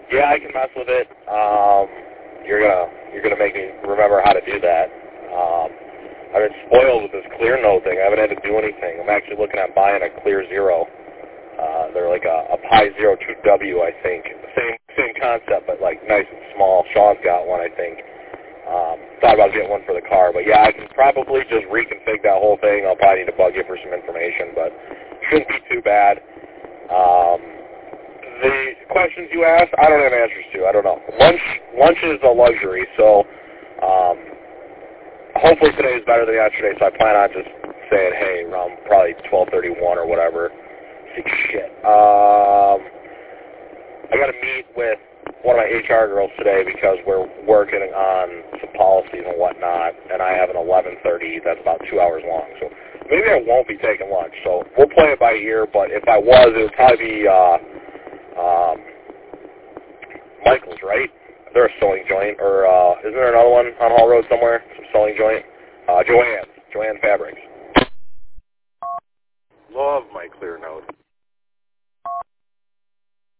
Yeah, I can mess with it. You're gonna make me remember how to do that. I've been spoiled with this Clear Note thing. I haven't had to do anything. I'm actually looking at buying a Clear Zero. They're like a Pi Zero 2W, I think. Same concept, but like nice and small. Sean's got one, I think. Thought about getting one for the car, but yeah, I can probably just reconfigure that whole thing. I'll probably need to bug you for some information, but shouldn't be too bad. The questions you asked, I don't have answers to. I don't know. Lunch is a luxury, so hopefully today is better than yesterday, so I plan on just saying, hey, around probably 12:31 or whatever. Shit. I got to meet with one of my HR girls today because we're working on some policies and whatnot, and I have an 11:30 that's about 2 hours long. So maybe I won't be taking lunch. So we'll play it by ear, but if I was, it would probably be Michael's, right? They're a sewing joint, or isn't there another one on Hall Road somewhere? Some sewing joint? Joanne Fabrics. Love my Clear Note.